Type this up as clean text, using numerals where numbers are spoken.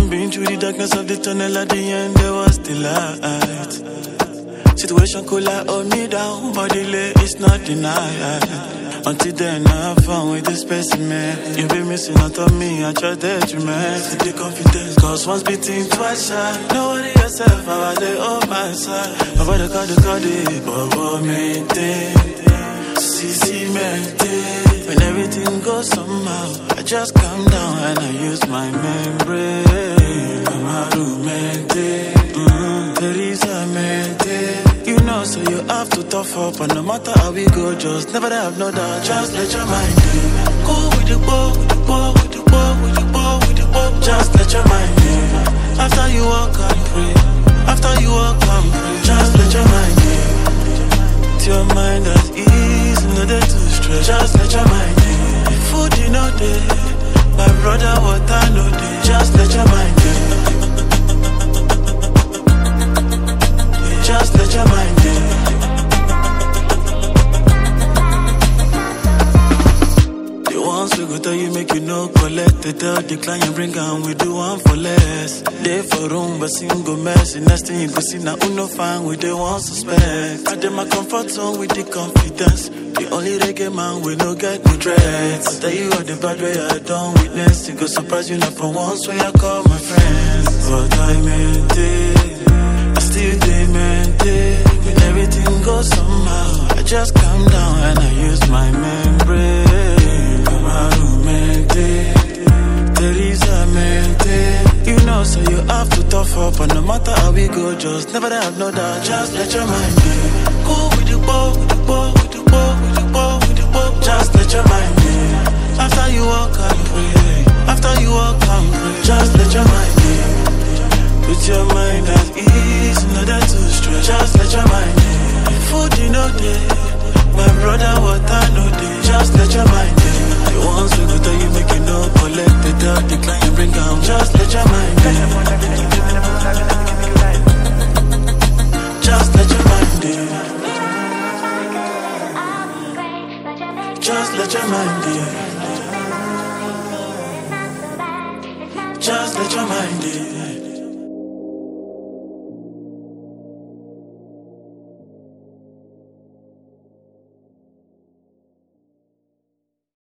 been through the darkness of the tunnel, at the end there was the light. Situation could like hold me down, but delay is not denied. Until then, I found with this specimen. You be missing out on me, I try that you man. See the confidence, cause once beating, twice shy. Nobody yourself, I was there on my side. My brother called it, but maintain. CC maintain. When everything goes somehow, I just calm down and I use my membrane. I'm a maintain. Teresa maintain. You know, so you have to tough up, and no matter how we go, just never have no doubt. Just let your mind go with the ball, with the ball, with the ball, with the ball, with the ball. Just let your mind go. After you walk and pray, after you walk and pray, just let your mind go. To your mind at ease, no day to stress. Just let your mind go. Food you know day, my brother water no day. Just let your mind go. Just let your mind go. The ones we go tell you make you no collect. They tell decline and bring and we do one for less. They for room but single mess. The next thing you go see now no fine with the one suspect. I did my comfort zone with the confidence. The only reggae man we no get no dreads. I tell you all the bad way I don't witness. It go surprise you not for once when I call my friends. But I maintain, I still they maintain. When everything goes somehow, I just calm down and I use my membrane. Come on, maintain. Teresa maintain. You know, so you have to tough up, and no matter how we go, just never have no doubt. Just let your mind go with the ball, with the ball, with the ball, with the ball, with the ball. Just let your mind go. After you walk and pray, after you walk and pray, just let your mind go. Put your mind at ease, no that too stress. Just let your mind go. Food you know day, my brother water no day. Just let your mind go. The ones we go tell you make you no collect. They tell decline and bring down. Just let your mind go. Just let your mind go. Just let your mind go. Just let your mind go.